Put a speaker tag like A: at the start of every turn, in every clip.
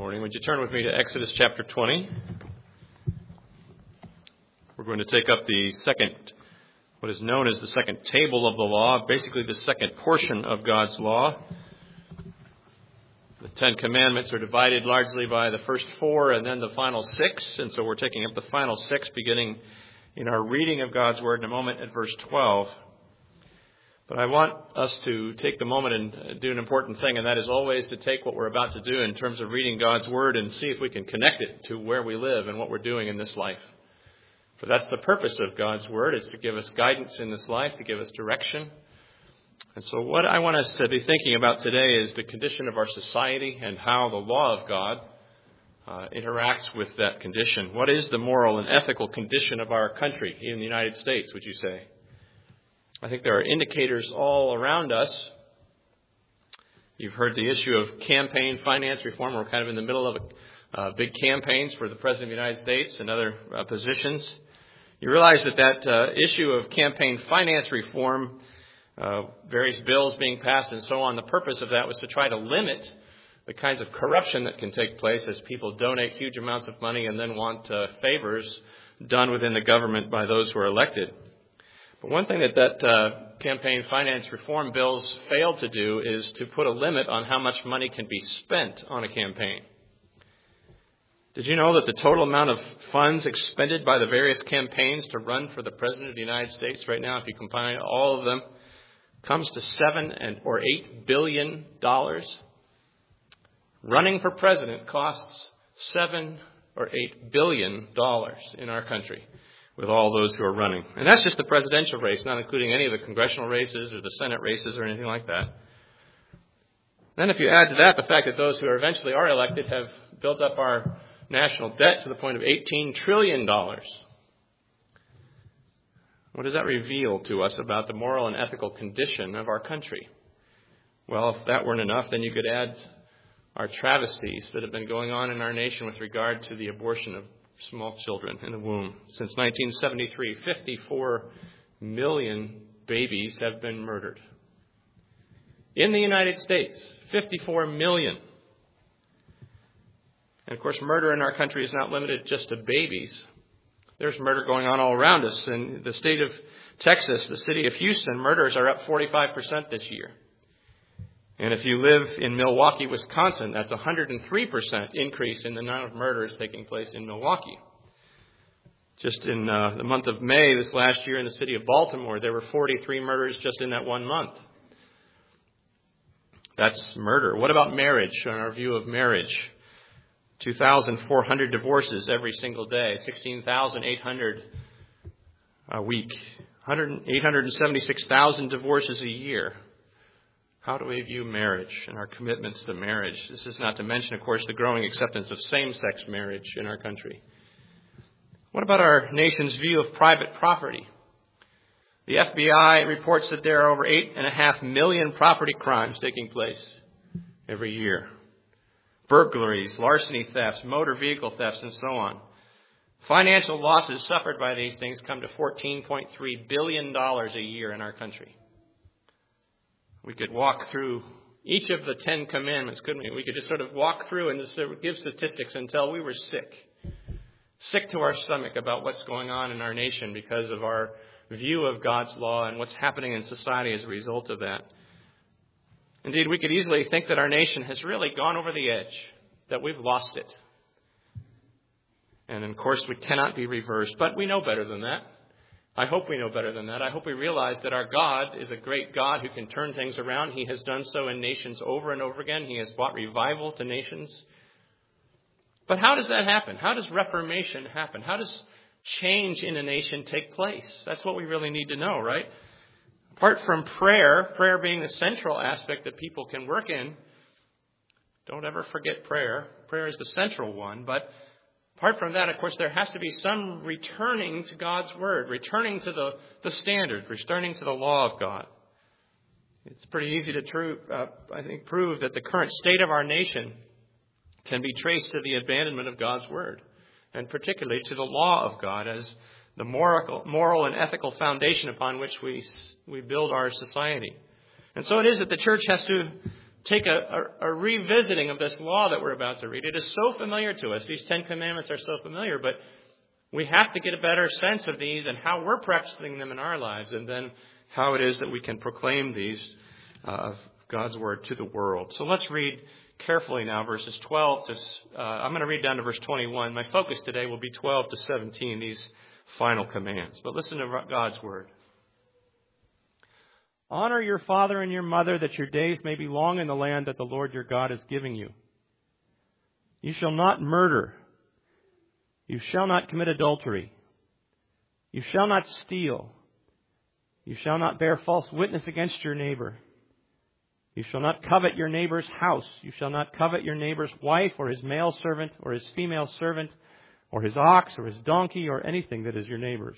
A: morning. Would you turn with me to Exodus chapter 20? We're going to take up the second, what is known as the second table of the law, basically the second portion of God's law. The Ten Commandments are divided largely by the first four and then the final six, and so we're taking up the final six beginning in our reading of God's Word in a moment at verse 12. But I want us to take the moment and do an important thing, and that is always to take what we're about to do in terms of reading God's Word and see if we can connect it to where we live and what we're doing in this life. For that's the purpose of God's Word, is to give us guidance in this life, to give us direction. And so what I want us to be thinking about today is the condition of our society and how the law of God interacts with that condition. What is the moral and ethical condition of our country in the United States, would you say? I think there are indicators all around us. You've heard the issue of campaign finance reform. We're kind of in the middle of big campaigns for the President of the United States and other positions. You realize that issue of campaign finance reform, various bills being passed and so on, the purpose of that was to try to limit the kinds of corruption that can take place as people donate huge amounts of money and then want favors done within the government by those who are elected. But one thing that campaign finance reform bills failed to do is to put a limit on how much money can be spent on a campaign. Did you know that the total amount of funds expended by the various campaigns to run for the President of the United States right now, if you combine all of them, comes to $7 or $8 billion? Running for president costs $7 or $8 billion in our country, with all those who are running. And that's just the presidential race, not including any of the congressional races or the Senate races or anything like that. Then if you add to that the fact that those who eventually are elected have built up our national debt to the point of $18 trillion. What does that reveal to us about the moral and ethical condition of our country? Well, if that weren't enough, then you could add our travesties that have been going on in our nation with regard to the abortion of small children in the womb. Since 1973, 54 million babies have been murdered. In the United States, 54 million. And of course, murder in our country is not limited just to babies. There's murder going on all around us. In the state of Texas, the city of Houston, murders are up 45% this year. And if you live in Milwaukee, Wisconsin, that's a 103% increase in the amount of murders taking place in Milwaukee. Just in the month of May this last year in the city of Baltimore, there were 43 murders just in that 1 month. That's murder. What about marriage and our view of marriage? 2,400 divorces every single day, 16,800 a week, 876,000 divorces a year. How do we view marriage and our commitments to marriage? This is not to mention, of course, the growing acceptance of same-sex marriage in our country. What about our nation's view of private property? The FBI reports that there are over 8.5 million property crimes taking place every year. Burglaries, larceny thefts, motor vehicle thefts, and so on. Financial losses suffered by these things come to $14.3 billion a year in our country. We could walk through each of the 10 commandments, couldn't we? We could just sort of walk through and just give statistics until we were sick to our stomach about what's going on in our nation because of our view of God's law and what's happening in society as a result of that. Indeed, we could easily think that our nation has really gone over the edge, that we've lost it. And of course, we cannot be reversed, but we know better than that. I hope we know better than that. I hope we realize that our God is a great God who can turn things around. He has done so in nations over and over again. He has brought revival to nations. But how does that happen? How does reformation happen? How does change in a nation take place? That's what we really need to know, right? Apart from prayer being the central aspect that people can work in, don't ever forget prayer. Prayer is the central one, but apart from that, of course, there has to be some returning to God's Word, returning to the standard, returning to the law of God. It's pretty easy to prove that the current state of our nation can be traced to the abandonment of God's Word, and particularly to the law of God as the moral and ethical foundation upon which we build our society. And so it is that the church has to take a revisiting of this law that we're about to read. It is so familiar to us. These 10 commandments are so familiar, but we have to get a better sense of these and how we're practicing them in our lives, and then how it is that we can proclaim these of God's Word to the world. So let's read carefully now verses 12 to, I'm going to read down to verse 21. My focus today will be 12 to 17, these final commands. But listen to God's Word. Honor your father and your mother, that your days may be long in the land that the Lord your God is giving you. You shall not murder. You shall not commit adultery. You shall not steal. You shall not bear false witness against your neighbor. You shall not covet your neighbor's house. You shall not covet your neighbor's wife, or his male servant, or his female servant, or his ox, or his donkey, or anything that is your neighbor's.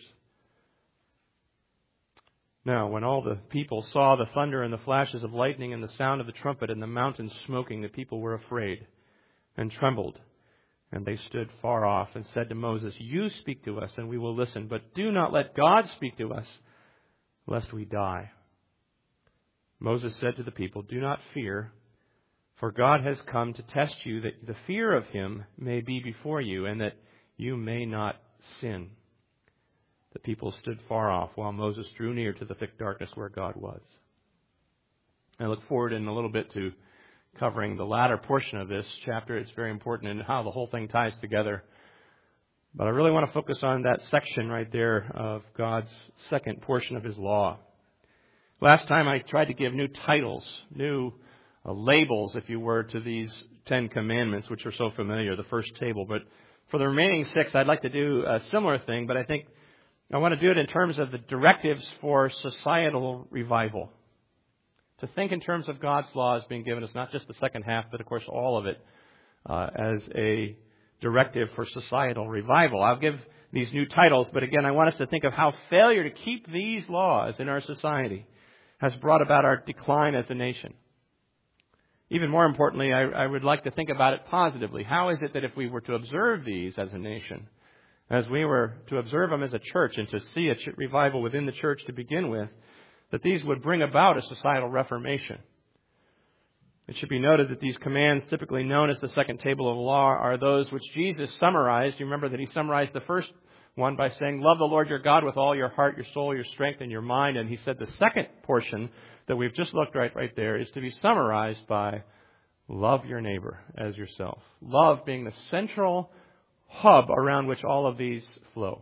A: Now, when all the people saw the thunder and the flashes of lightning and the sound of the trumpet and the mountains smoking, the people were afraid and trembled. And they stood far off and said to Moses, "You speak to us, and we will listen, but do not let God speak to us, lest we die." Moses said to the people, "Do not fear, for God has come to test you, that the fear of Him may be before you, and that you may not sin." The people stood far off, while Moses drew near to the thick darkness where God was. I look forward in a little bit to covering the latter portion of this chapter. It's very important in how the whole thing ties together. But I really want to focus on that section right there of God's second portion of His law. Last time I tried to give new titles, new labels, if you were, to these 10 commandments, which are so familiar, the first table. But for the remaining 6, I'd like to do a similar thing, but I think I want to do it in terms of the directives for societal revival. To think in terms of God's laws being given us, not just the second half, but of course all of it, as a directive for societal revival. I'll give these new titles, but again, I want us to think of how failure to keep these laws in our society has brought about our decline as a nation. Even more importantly, I would like to think about it positively. How is it that if we were to observe these as a nation, as we were to observe them as a church and to see a revival within the church to begin with, that these would bring about a societal reformation? It should be noted that these commands, typically known as the second table of the law, are those which Jesus summarized. You remember that He summarized the first one by saying, "Love the Lord your God with all your heart, your soul, your strength, and your mind." And He said the second portion that we've just looked at right there is to be summarized by love your neighbor as yourself. Love being the central hub around which all of these flow.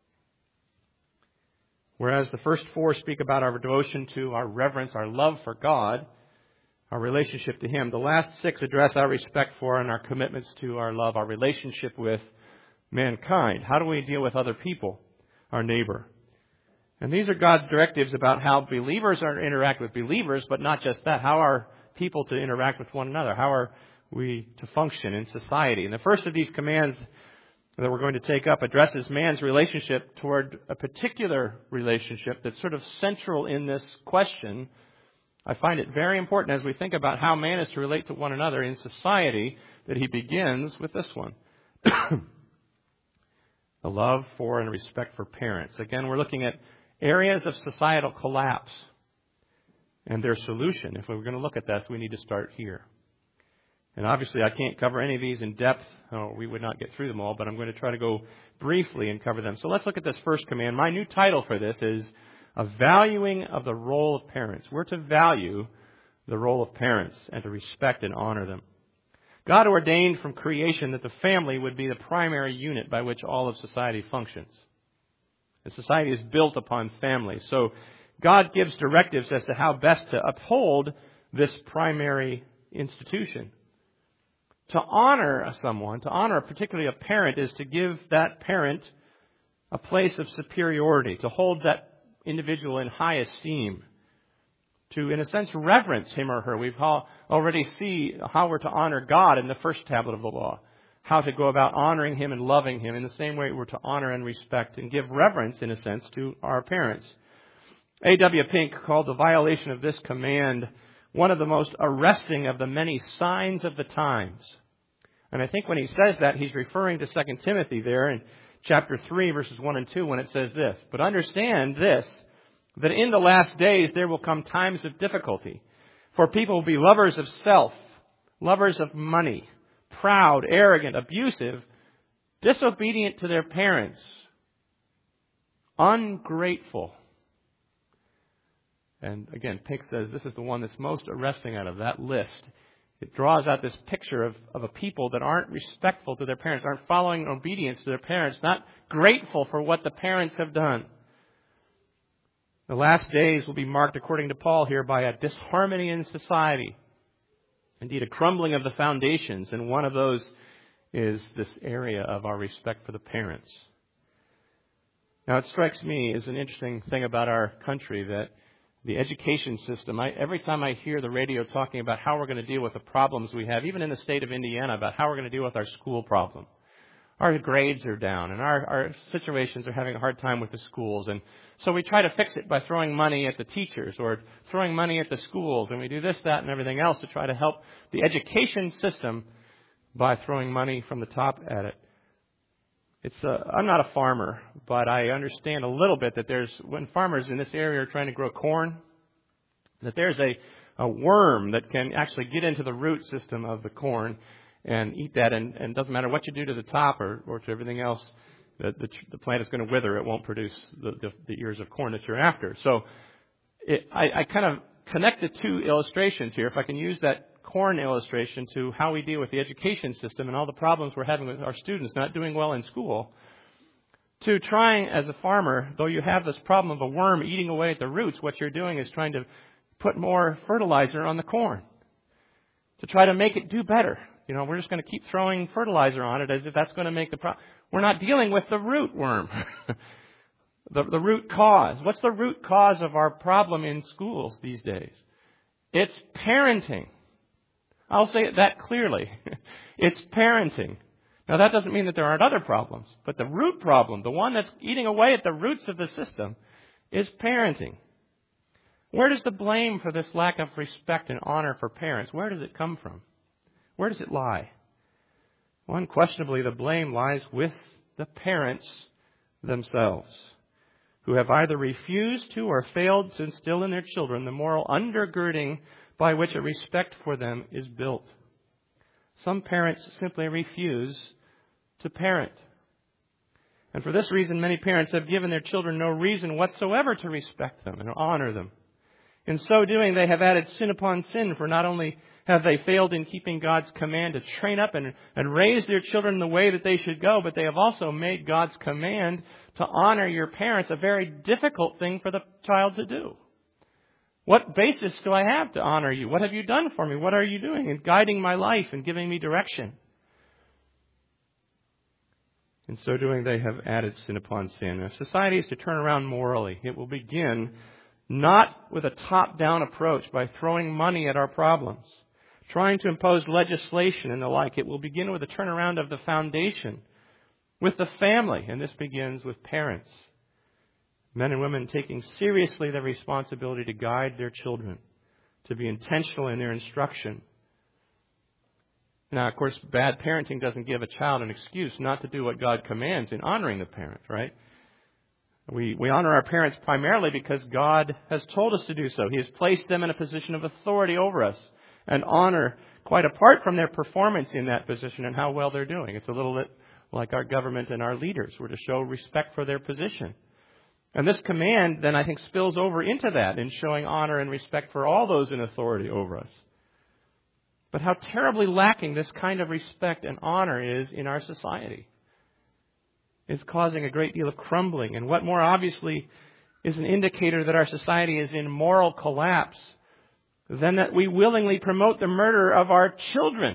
A: Whereas the first 4 speak about our devotion to, our reverence, our love for God, our relationship to Him, the last 6 address our respect for and our commitments to our love, our relationship with mankind. How do we deal with other people, our neighbor? And these are God's directives about how believers are to interact with believers, but not just that. How are people to interact with one another? How are we to function in society? And the first of these commands that we're going to take up addresses man's relationship toward a particular relationship that's sort of central in this question. I find it very important as we think about how man is to relate to one another in society that he begins with this one. The love for and respect for parents. Again, we're looking at areas of societal collapse and their solution. If we're going to look at this, we need to start here. And obviously, I can't cover any of these in depth. We would not get through them all, but I'm going to try to go briefly and cover them. So let's look at this first command. My new title for this is a valuing of the role of parents. We're to value the role of parents and to respect and honor them. God ordained from creation that the family would be the primary unit by which all of society functions. And society is built upon family. So God gives directives as to how best to uphold this primary institution. To honor someone, to honor particularly a parent, is to give that parent a place of superiority, to hold that individual in high esteem, to, in a sense, reverence him or her. We've already see how we're to honor God in the first tablet of the law, how to go about honoring Him and loving Him. In the same way, we're to honor and respect and give reverence, in a sense, to our parents. A.W. Pink called the violation of this command one of the most arresting of the many signs of the times. And I think when he says that, he's referring to 2 Timothy there in chapter 3, verses 1 and 2, when it says this: "But understand this, that in the last days there will come times of difficulty.
B: For people will be lovers of self, lovers of money, proud, arrogant, abusive, disobedient to their parents, ungrateful. And again, Pink says this is the one that's most arresting out of that list. It draws out this picture of a people that aren't respectful to their parents, aren't following obedience to their parents, not grateful for what the parents have done. The last days will be marked, according to Paul here, by a disharmony in society. Indeed, a crumbling of the foundations, and one of those is this area of our respect for the parents. Now, it strikes me as an interesting thing about our country that the education system, every time I hear the radio talking about how we're going to deal with the problems we have, even in the state of Indiana, about how we're going to deal with our school problem. Our grades are down, and our situations are having a hard time with the schools. And so we try to fix it by throwing money at the teachers or throwing money at the schools. And we do this, that, and everything else to try to help the education system by throwing money from the top at it. I'm not a farmer, but I understand a little bit that when farmers in this area are trying to grow corn, that there's a worm that can actually get into the root system of the corn and eat that, and it doesn't matter what you do to the top or to everything else, the plant is going to wither. It won't produce the ears of corn that you're after. So I kind of connect the two illustrations here. If I can use that corn illustration to how we deal with the education system and all the problems we're having with our students not doing well in school, to trying as a farmer, though you have this problem of a worm eating away at the roots, what you're doing is trying to put more fertilizer on the corn to try to make it do better. We're just going to keep throwing fertilizer on it as if that's going to make the problem. We're not dealing with the root worm, the root cause. What's the root cause of our problem in schools these days? It's parenting. I'll say it that clearly. It's parenting. Now, that doesn't mean that there aren't other problems, but the root problem, the one that's eating away at the roots of the system, is parenting. Where does the blame for this lack of respect and honor for parents, where does it come from? Where does it lie? Well, unquestionably, the blame lies with the parents themselves, who have either refused to or failed to instill in their children the moral undergirding by which a respect for them is built. Some parents simply refuse to parent. And for this reason, many parents have given their children no reason whatsoever to respect them and honor them. In so doing, they have added sin upon sin, for not only have they failed in keeping God's command to train up and raise their children in the way that they should go, but they have also made God's command to honor your parents a very difficult thing for the child to do. What basis do I have to honor you? What have you done for me? What are you doing in guiding my life and giving me direction? In so doing, they have added sin upon sin. If society is to turn around morally, it will begin not with a top-down approach by throwing money at our problems, trying to impose legislation and the like. It will begin with a turnaround of the foundation, with the family, and this begins with parents. Men and women taking seriously their responsibility to guide their children, to be intentional in their instruction. Now, of course, bad parenting doesn't give a child an excuse not to do what God commands in honoring the parent, right? We honor our parents primarily because God has told us to do so. He has placed them in a position of authority over us, and honor quite apart from their performance in that position and how well they're doing. It's a little bit like our government and our leaders. We're to show respect for their position. And this command then, I think, spills over into that in showing honor and respect for all those in authority over us. But how terribly lacking this kind of respect and honor is in our society. It's causing a great deal of crumbling. And what more obviously is an indicator that our society is in moral collapse than that we willingly promote the murder of our children.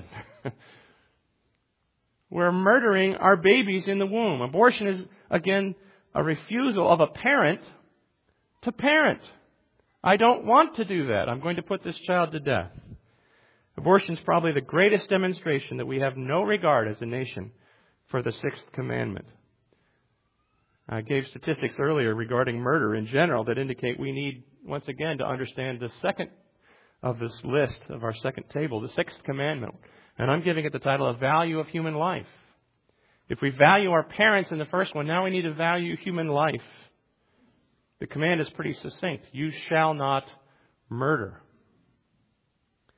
B: We're murdering our babies in the womb. Abortion is, again, a refusal of a parent to parent. I don't want to do that. I'm going to put this child to death. Abortion is probably the greatest demonstration that we have no regard as a nation for the sixth commandment. I gave statistics earlier regarding murder in general that indicate we need, once again, to understand the second of this list of our second table, the sixth commandment. And I'm giving it the title of Value of Human Life. If we value our parents in the first one, now we need to value human life. The command is pretty succinct. You shall not murder.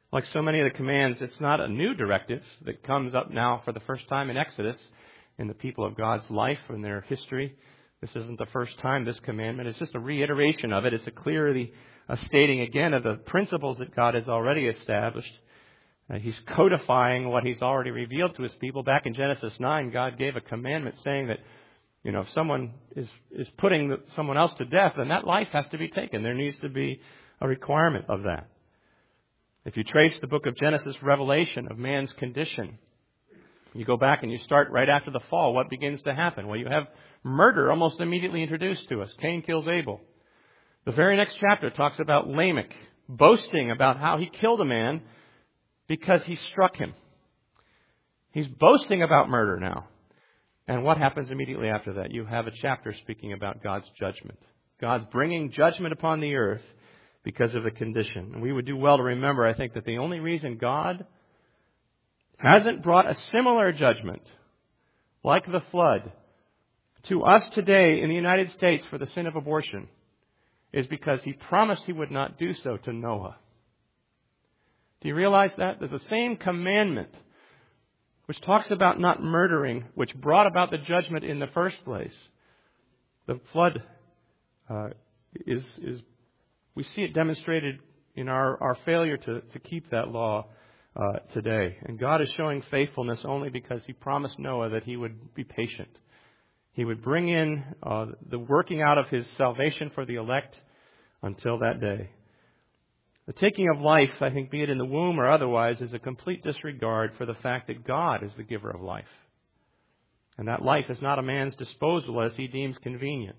B: Like so many of the commands, it's not a new directive that comes up now for the first time in Exodus in the people of God's life and their history. This isn't the first time this commandment. It's just a reiteration of it. It's a clearly stating again of the principles that God has already established. He's codifying what He's already revealed to His people. Back in Genesis 9, God gave a commandment saying that, if someone is putting someone else to death, then that life has to be taken. There needs to be a requirement of that. If you trace the book of Genesis revelation of man's condition, you go back and you start right after the fall, what begins to happen? Well, you have murder almost immediately introduced to us. Cain kills Abel. The very next chapter talks about Lamech boasting about how he killed a man because he struck him. He's boasting about murder now. And what happens immediately after that? You have a chapter speaking about God's judgment. God's bringing judgment upon the earth because of the condition. And we would do well to remember, I think, that the only reason God hasn't brought a similar judgment, like the flood, to us today in the United States for the sin of abortion is because He promised He would not do so to Noah. Do you realize that? That the same commandment which talks about not murdering, which brought about the judgment in the first place, the flood is we see it demonstrated in our failure to keep that law today. And God is showing faithfulness only because He promised Noah that he would be patient. He would bring in the working out of His salvation for the elect until that day. The taking of life, I think, be it in the womb or otherwise, is a complete disregard for the fact that God is the giver of life. And that life is not a man's disposal as he deems convenient.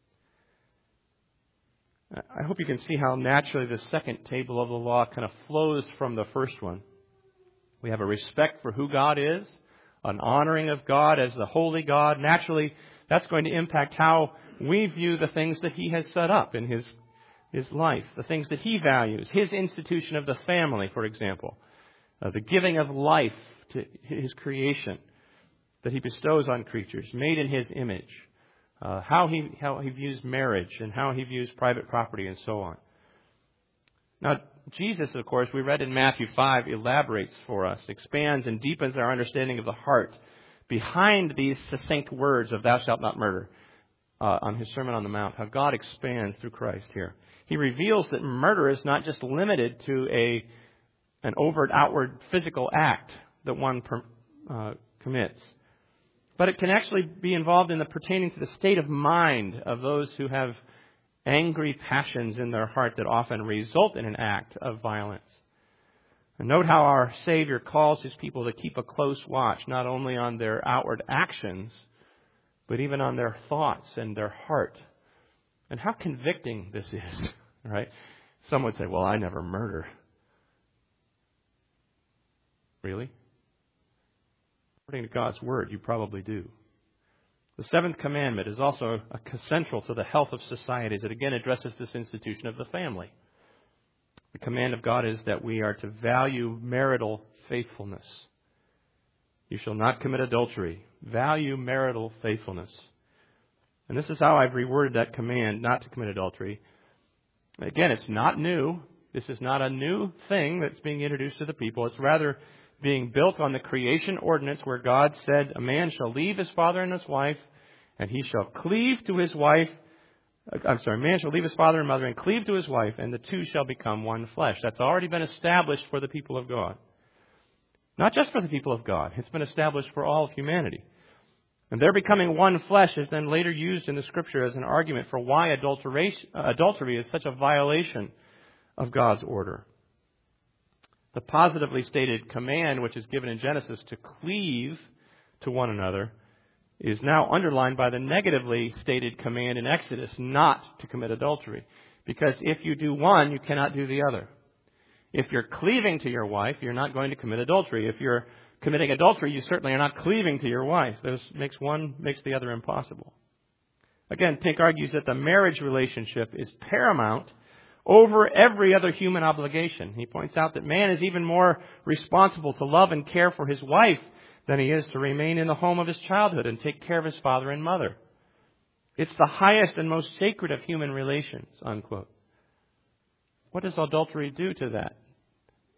B: I hope you can see how naturally the second table of the law kind of flows from the first one. We have a respect for who God is, an honoring of God as the holy God. Naturally, that's going to impact how we view the things that He has set up in His life, the things that He values, His institution of the family, for example, the giving of life to His creation that He bestows on creatures made in His image, how he views marriage and how He views private property and so on. Now, Jesus, of course, we read in Matthew 5, elaborates for us, expands and deepens our understanding of the heart behind these succinct words of thou shalt not murder on His Sermon on the Mount, how God expands through Christ here. He reveals that murder is not just limited to an overt, outward physical act that one commits, but it can actually be involved in the pertaining to the state of mind of those who have angry passions in their heart that often result in an act of violence. And note how our Savior calls His people to keep a close watch, not only on their outward actions, but even on their thoughts and their heart. And how convicting this is, right? Some would say, well, I never murder. Really? According to God's Word, you probably do. The seventh commandment is also central to the health of society, as it again addresses this institution of the family. The command of God is that we are to value marital faithfulness. You shall not commit adultery. Value marital faithfulness. And this is how I've reworded that command, not to commit adultery. Again, it's not new. This is not a new thing that's being introduced to the people. It's rather being built on the creation ordinance where God said, a man shall leave his father and his wife, and he shall cleave to his wife. A man shall leave his father and mother and cleave to his wife, and the two shall become one flesh. That's already been established for the people of God. Not just for the people of God. It's been established for all of humanity. And their becoming one flesh is then later used in the Scripture as an argument for why adultery is such a violation of God's order. The positively stated command, which is given in Genesis to cleave to one another, is now underlined by the negatively stated command in Exodus not to commit adultery. Because if you do one, you cannot do the other. If you're cleaving to your wife, you're not going to commit adultery. If you're committing adultery, you certainly are not cleaving to your wife. This makes the other impossible. Again, Pink argues that the marriage relationship is paramount over every other human obligation. He points out that man is even more responsible to love and care for his wife than he is to remain in the home of his childhood and take care of his father and mother. It's the highest and most sacred of human relations, unquote. What does adultery do to that? It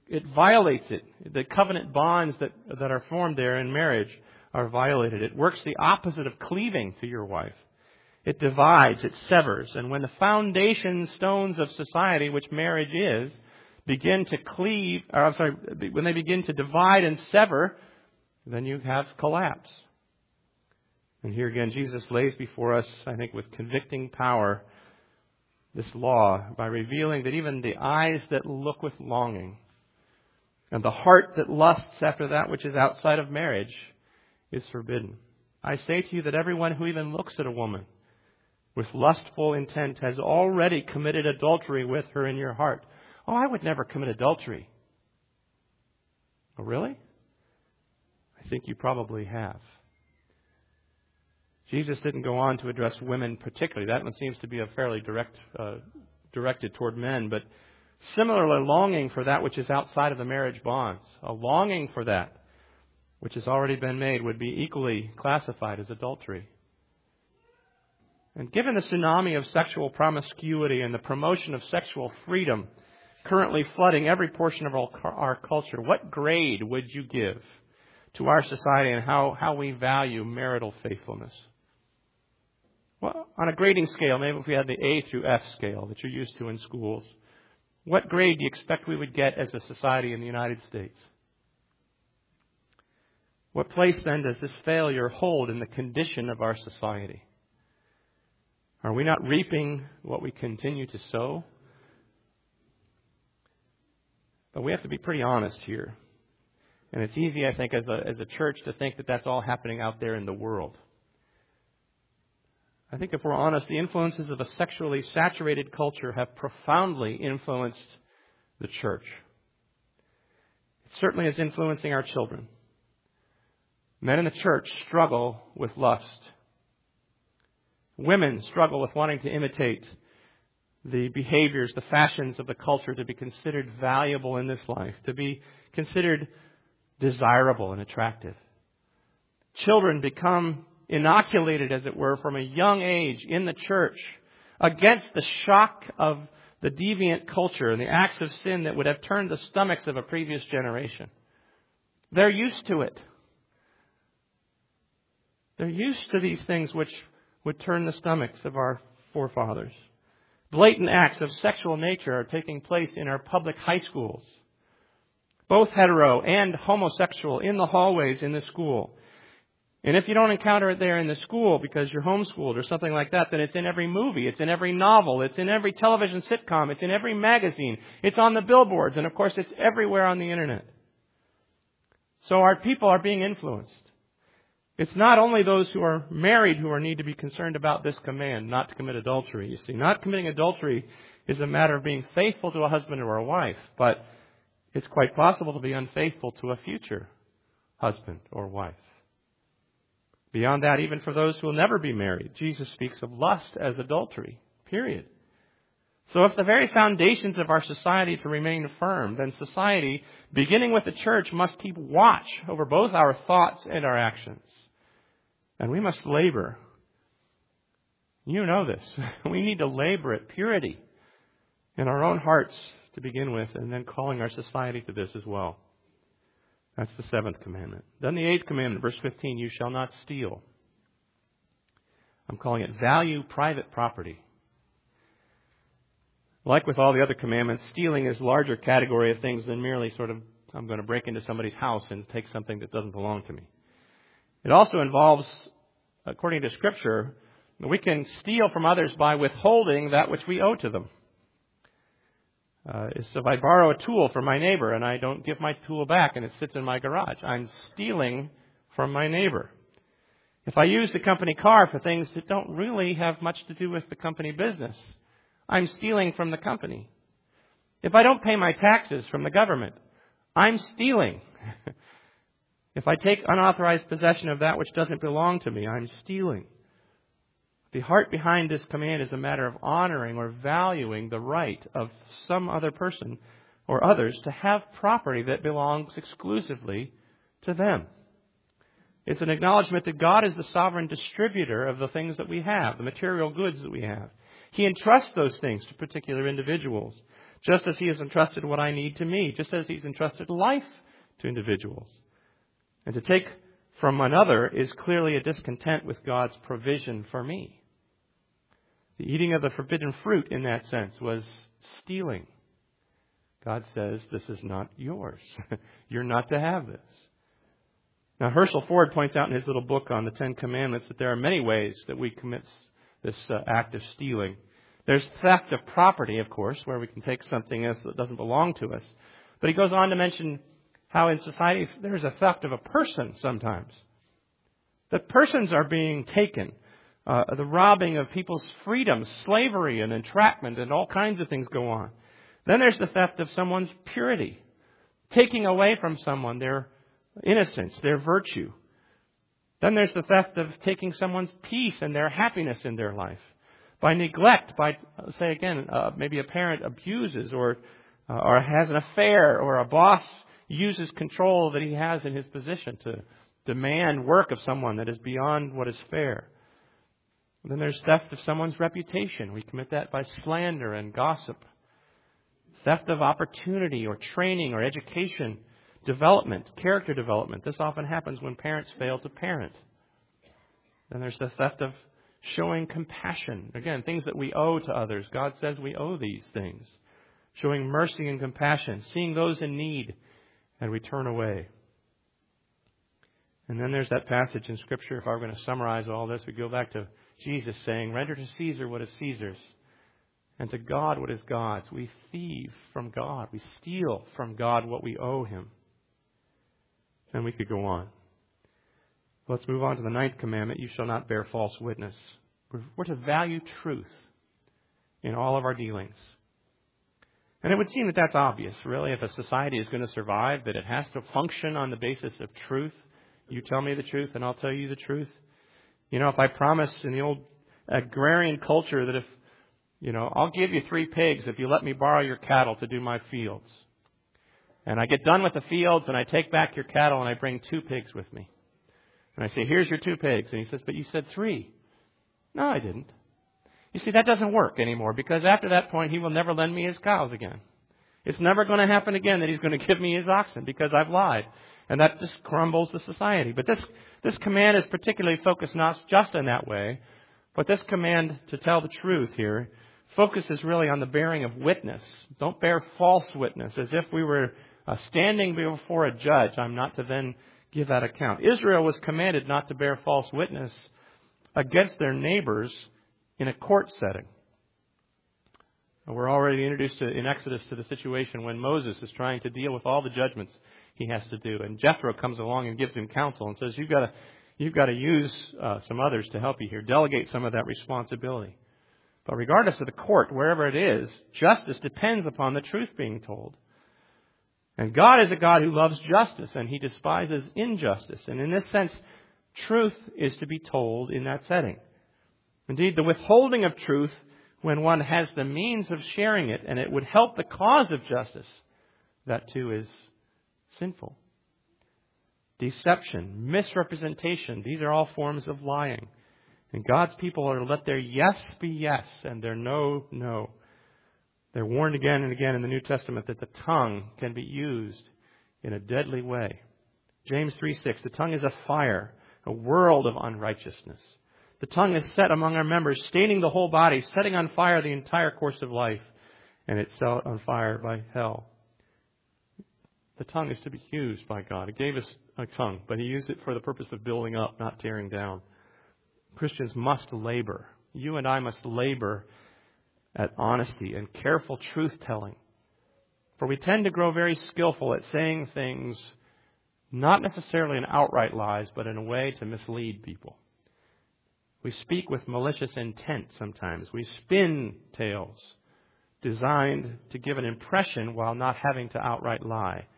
B: it violates it. The covenant bonds that are formed there in marriage are violated. It works the opposite of cleaving to your wife. It divides, it severs. And when the foundation stones of society, which marriage is, begin to when they begin to divide and sever, then you have collapse. And here again, Jesus lays before us, I think, with convicting power, this law by revealing that even the eyes that look with longing and the heart that lusts after that which is outside of marriage is forbidden. I say to you that everyone who even looks at a woman with lustful intent has already committed adultery with her in your heart. Oh, I would never commit adultery. Oh, really? I think you probably have. Jesus didn't go on to address women particularly. That one seems to be a fairly directed toward men. But similarly, longing for that which is outside of the marriage bonds, a longing for that which has already been made, would be equally classified as adultery. And given the tsunami of sexual promiscuity and the promotion of sexual freedom currently flooding every portion of our culture, what grade would you give to our society and how we value marital faithfulness? Well, on a grading scale, maybe if we had the A through F scale that you're used to in schools, what grade do you expect we would get as a society in the United States? What place then does this failure hold in the condition of our society? Are we not reaping what we continue to sow? But we have to be pretty honest here. And it's easy, I think, as a church to think that that's all happening out there in the world. I think if we're honest, the influences of a sexually saturated culture have profoundly influenced the church. It certainly is influencing our children. Men in the church struggle with lust. Women struggle with wanting to imitate the behaviors, the fashions of the culture to be considered valuable in this life, to be considered desirable and attractive. Children become inoculated, as it were, from a young age in the church against the shock of the deviant culture and the acts of sin that would have turned the stomachs of a previous generation. They're used to it. They're used to these things which would turn the stomachs of our forefathers. Blatant acts of sexual nature are taking place in our public high schools, both hetero and homosexual, in the hallways in the school. And if you don't encounter it there in the school because you're homeschooled or something like that, then it's in every movie, it's in every novel, it's in every television sitcom, it's in every magazine, it's on the billboards, and of course it's everywhere on the internet. So our people are being influenced. It's not only those who are married who need to be concerned about this command, not to commit adultery. You see, not committing adultery is a matter of being faithful to a husband or a wife, but it's quite possible to be unfaithful to a future husband or wife. Beyond that, even for those who will never be married, Jesus speaks of lust as adultery, period. So if the very foundations of our society to remain firm, then society, beginning with the church, must keep watch over both our thoughts and our actions. And we must labor. You know this. We need to labor at purity in our own hearts to begin with, and then calling our society to this as well. That's the seventh commandment. Then the eighth commandment, verse 15, you shall not steal. I'm calling it value private property. Like with all the other commandments, stealing is a larger category of things than merely sort of, I'm going to break into somebody's house and take something that doesn't belong to me. It also involves, according to Scripture, we can steal from others by withholding that which we owe to them. So if I borrow a tool from my neighbor and I don't give my tool back and it sits in my garage, I'm stealing from my neighbor. If I use the company car for things that don't really have much to do with the company business, I'm stealing from the company. If I don't pay my taxes from the government, I'm stealing. If I take unauthorized possession of that which doesn't belong to me, I'm stealing. The heart behind this command is a matter of honoring or valuing the right of some other person or others to have property that belongs exclusively to them. It's an acknowledgement that God is the sovereign distributor of the things that we have, the material goods that we have. He entrusts those things to particular individuals. just as He has entrusted what I need to me, just as He's entrusted life to individuals. And to take from another is clearly a discontent with God's provision for me. The eating of the forbidden fruit in that sense was stealing. God says, this is not yours. You're not to have this. Now, Herschel Ford points out in his little book on the Ten Commandments that there are many ways that we commit this act of stealing. There's theft of property, of course, where we can take something else that doesn't belong to us. But he goes on to mention how in society there's a theft of a person sometimes. That persons are being taken. The robbing of people's freedom, slavery and entrapment and all kinds of things go on. Then there's the theft of someone's purity. Taking away from someone their innocence, their virtue. Then there's the theft of taking someone's peace and their happiness in their life. By neglect, by, say again, maybe a parent abuses or has an affair, or a boss uses control that he has in his position to demand work of someone that is beyond what is fair. And then there's theft of someone's reputation. We commit that by slander and gossip. Theft of opportunity or training or education, development, character development. This often happens when parents fail to parent. Then there's the theft of showing compassion. Again, things that we owe to others. God says we owe these things. Showing mercy and compassion, seeing those in need, and we turn away. And then there's that passage in Scripture, if I were going to summarize all this, we go back to Jesus saying, render to Caesar what is Caesar's, and to God what is God's. We thieve from God. We steal from God what we owe Him. And we could go on. Let's move on to the 9th commandment. You shall not bear false witness. We're to value truth in all of our dealings. And it would seem that that's obvious, really. If a society is going to survive, that it has to function on the basis of truth. You tell me the truth and I'll tell you the truth. You know, if I promise in the old agrarian culture that if, I'll give you 3 pigs if you let me borrow your cattle to do my fields. And I get done with the fields and I take back your cattle and I bring 2 pigs with me. And I say, here's your 2 pigs. And he says, but you said 3. No, I didn't. You see, that doesn't work anymore, because after that point, he will never lend me his cows again. It's never going to happen again that he's going to give me his oxen because I've lied. And that just crumbles the society. But this command is particularly focused not just in that way, but this command to tell the truth here focuses really on the bearing of witness. Don't bear false witness, as if we were standing before a judge. I'm not to then give that account. Israel was commanded not to bear false witness against their neighbors in a court setting. We're already introduced in Exodus to the situation when Moses is trying to deal with all the judgments he has to do. And Jethro comes along and gives him counsel and says, you've got to use some others to help you here. Delegate some of that responsibility. But regardless of the court, wherever it is, justice depends upon the truth being told. And God is a God who loves justice, and He despises injustice. And in this sense, truth is to be told in that setting. Indeed, the withholding of truth when one has the means of sharing it and it would help the cause of justice, that too is sinful. Deception, misrepresentation, these are all forms of lying. And God's people are to let their yes be yes and their no, no. They're warned again and again in the New Testament that the tongue can be used in a deadly way. James 3:6, the tongue is a fire, a world of unrighteousness. The tongue is set among our members, staining the whole body, setting on fire the entire course of life, and it's set on fire by hell. The tongue is to be used by God. He gave us a tongue, but He used it for the purpose of building up, not tearing down. Christians must labor. You and I must labor at honesty and careful truth-telling. For we tend to grow very skillful at saying things, not necessarily in outright lies, but in a way to mislead people. We speak with malicious intent sometimes. We spin tales designed to give an impression while not having to outright lie.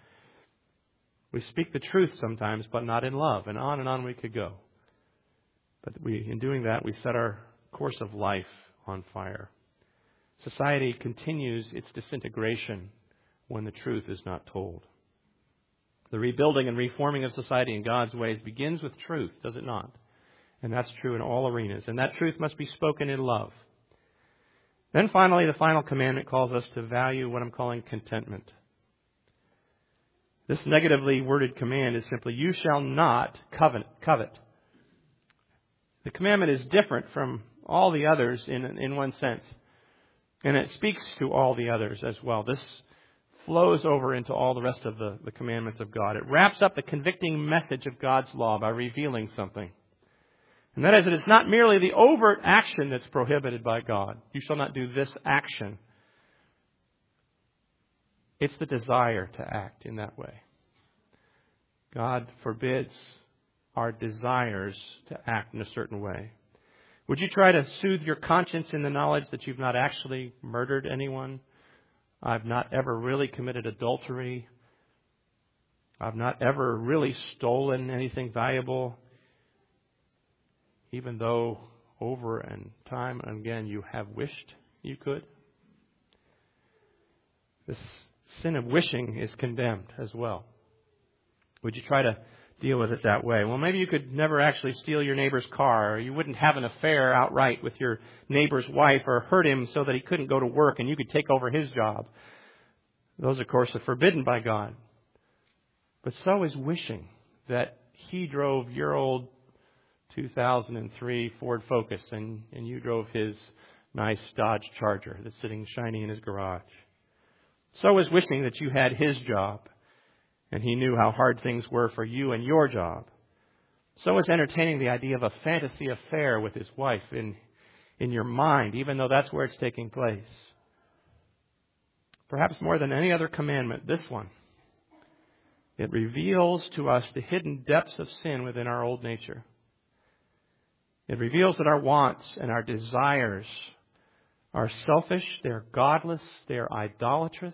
B: We speak the truth sometimes, but not in love. And on we could go. But in doing that, we set our course of life on fire. Society continues its disintegration when the truth is not told. The rebuilding and reforming of society in God's ways begins with truth, does it not? And that's true in all arenas. And that truth must be spoken in love. Then finally, the final commandment calls us to value what I'm calling contentment. This negatively worded command is simply, you shall not covet. The commandment is different from all the others in one sense. And it speaks to all the others as well. This flows over into all the rest of the commandments of God. It wraps up the convicting message of God's law by revealing something. And that is that it's not merely the overt action that's prohibited by God. You shall not do this action. It's the desire to act in that way. God forbids our desires to act in a certain way. Would you try to soothe your conscience in the knowledge that you've not actually murdered anyone? I've not ever really committed adultery. I've not ever really stolen anything valuable, even though over and time and again you have wished you could. This sin of wishing is condemned as well. Would you try to deal with it that way? Well, maybe you could never actually steal your neighbor's car, or you wouldn't have an affair outright with your neighbor's wife, or hurt him so that he couldn't go to work and you could take over his job. Those, of course, are forbidden by God. But so is wishing that he drove your old 2003 Ford Focus and you drove his nice Dodge Charger that's sitting shiny in his garage. So is wishing that you had his job and he knew how hard things were for you and your job. So is entertaining the idea of a fantasy affair with his wife in your mind, even though that's where it's taking place. Perhaps more than any other commandment, this one. It reveals to us the hidden depths of sin within our old nature. It reveals that our wants and our desires are selfish, they're godless, they're idolatrous.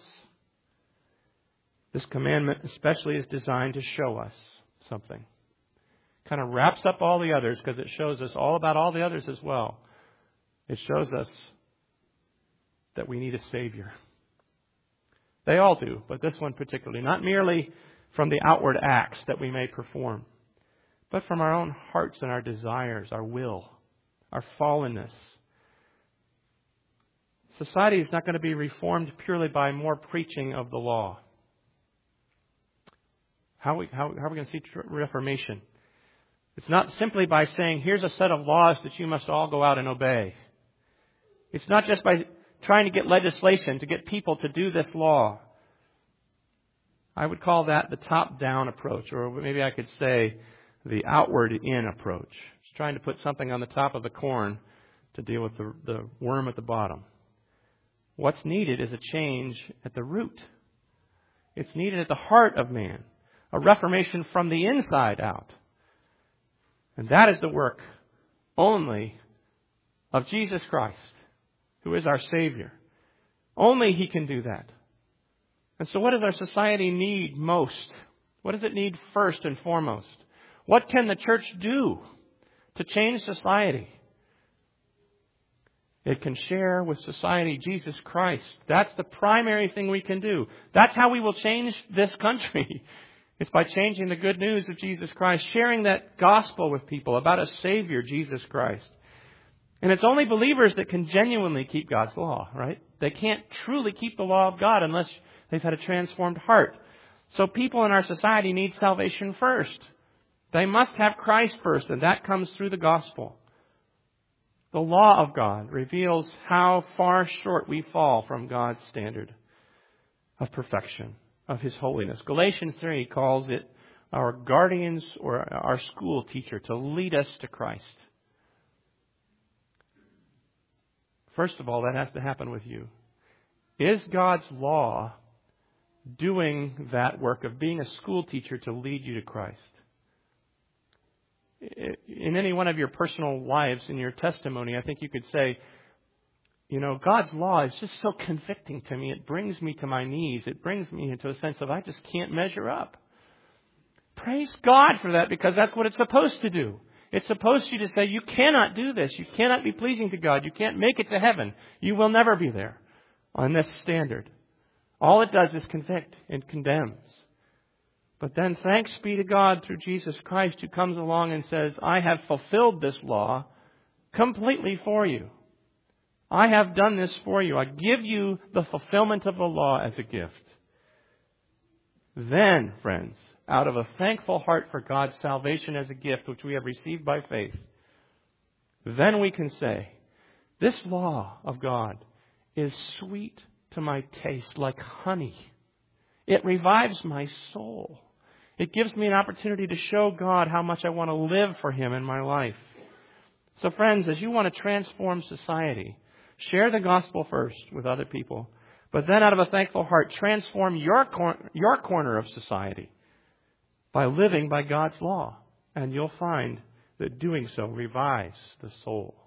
B: This commandment especially is designed to show us something. Kind of wraps up all the others because it shows us all about all the others as well. It shows us that we need a Savior. They all do, but this one particularly. Not merely from the outward acts that we may perform, but from our own hearts and our desires, our will, our fallenness. Society is not going to be reformed purely by more preaching of the law. How are we going to see reformation? It's not simply by saying, here's a set of laws that you must all go out and obey. It's not just by trying to get legislation to get people to do this law. I would call that the top-down approach, or maybe I could say the outward-in approach. It's trying to put something on the top of the corn to deal with the worm at the bottom. What's needed is a change at the root. It's needed at the heart of man. A reformation from the inside out. And that is the work only of Jesus Christ, who is our Savior. Only He can do that. And so what does our society need most? What does it need first and foremost? What can the church do to change society? It can share with society Jesus Christ. That's the primary thing we can do. That's how we will change this country. It's by changing the good news of Jesus Christ, sharing that gospel with people about a Savior, Jesus Christ. And it's only believers that can genuinely keep God's law, right? They can't truly keep the law of God unless they've had a transformed heart. So people in our society need salvation first. They must have Christ first, and that comes through the gospel. The law of God reveals how far short we fall from God's standard of perfection, of His holiness. Galatians 3 calls it our guardians or our school teacher to lead us to Christ. First of all, that has to happen with you. Is God's law doing that work of being a school teacher to lead you to Christ? In any one of your personal lives, in your testimony, I think you could say, God's law is just so convicting to me. It brings me to my knees. It brings me into a sense of I just can't measure up. Praise God for that, because that's what it's supposed to do. It's supposed to say, you cannot do this. You cannot be pleasing to God. You can't make it to heaven. You will never be there on this standard. All it does is convict and condemns. But then thanks be to God through Jesus Christ, who comes along and says, I have fulfilled this law completely for you. I have done this for you. I give you the fulfillment of the law as a gift. Then, friends, out of a thankful heart for God's salvation as a gift, which we have received by faith, then we can say, this law of God is sweet to my taste, like honey. It revives my soul. It gives me an opportunity to show God how much I want to live for Him in my life. So friends, as you want to transform society, share the gospel first with other people, but then out of a thankful heart, transform your corner of society by living by God's law. And you'll find that doing so revives the soul.